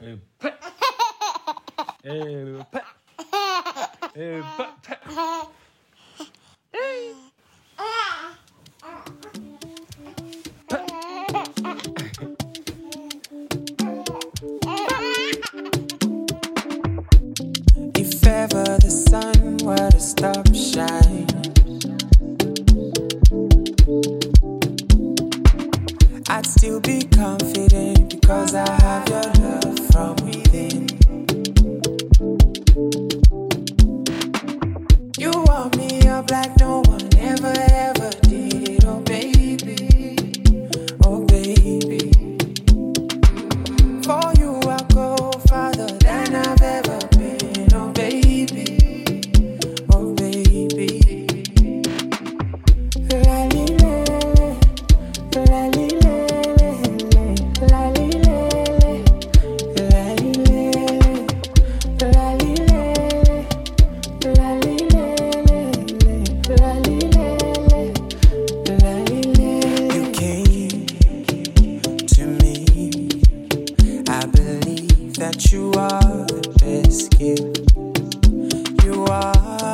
If ever the sun were to stop shining, I'd still be confident because I have your love from within. You warm me up like no one ever, ever did. Oh baby, oh baby. For you I'll go farther than I've ever been. Oh baby, oh baby. La li le, la li le, la li le, la li le, la li le, la li le, la li le, la li le. You came to me. I believe that you are the best gift. You are